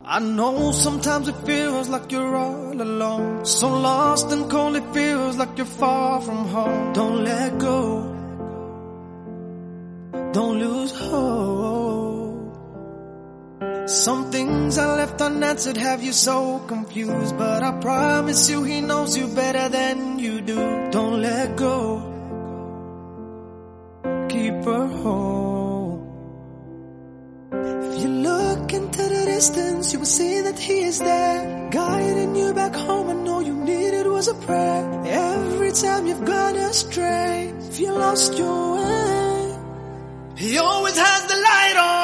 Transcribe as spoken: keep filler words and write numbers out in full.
I know sometimes it feels like you're all alone, so lost and cold it feels like you're far from home. Don't let go, don't lose hope. Some things I left unanswered have you so confused, but I promise you he knows you better than you do. Don't let go, keep her whole. If you look into the distance, you will see that he is there, guiding you back home. And all you needed was a prayer. Every time you've gone astray, if you lost your way, he always has the light on.